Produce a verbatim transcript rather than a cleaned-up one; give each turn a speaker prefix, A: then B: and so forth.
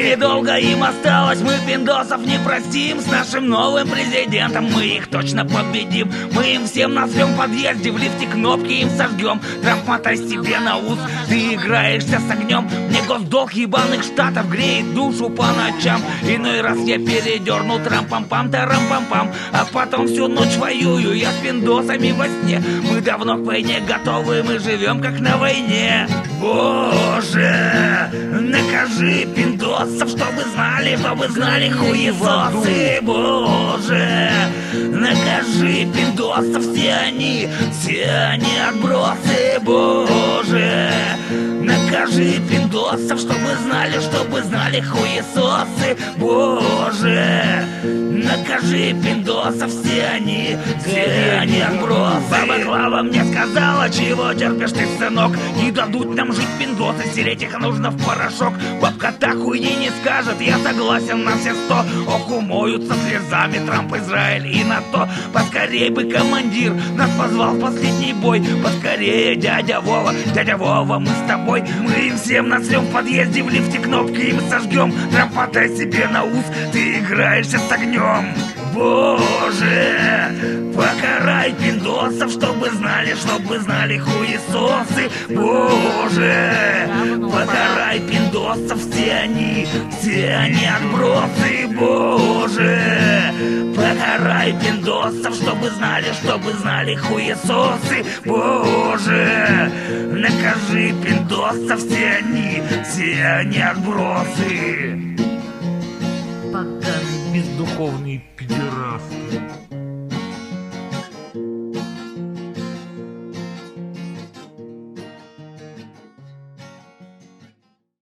A: недолго им осталось, мы пиндосов не простим. С нашим новым президентом мы их точно победим. Мы им всем насрем в подъезде, в лифте кнопки им сожгем. Трамп, мотай себе на ус, ты играешься с огнем. Мне госдолг ебаных штатов греет душу по ночам. Иной раз я передерну трам-пам-пам, тарам-пам-пам, а потом всю ночь воюю я с пиндосами во сне. Мы давно к войне готовы, мы живем как на войне. Боже, накажи пиндосов, чтобы знали, чтобы знали хуесосы. Боже, накажи пиндосов, все они, все они отбросы. Боже, накажи пиндосов, чтобы знали, чтобы знали хуесосы. Боже, накажи пиндосов, все они, все они отбросы. Баба Клава мне сказала, чего терпишь ты, сынок. Не дадут нам жить пиндосы, стереть их нужно в порошок. Бабка так хуйни не скажет, я согласен на все сто. Ох, умоются слезами Трамп, Израиль и НАТО. Поскорей бы командир нас позвал в последний бой. Поскорее, дядя Вова, дядя Вова, мы с тобой. Мы им всем насрем в подъезде, в лифте кнопки им сожгем. Трамп, потай себе на ус, ты играешься с огнем. Боже, покарай пиндосов, чтобы знали, чтобы знали хуесосы. Боже, покарай пиндосов, все они, все они отбросы. Боже, покарай пиндосов, чтобы знали, чтобы знали хуесосы. Боже, накажи пиндосов, все они, все они отбросы.
B: Поганый бездуховный пидорас.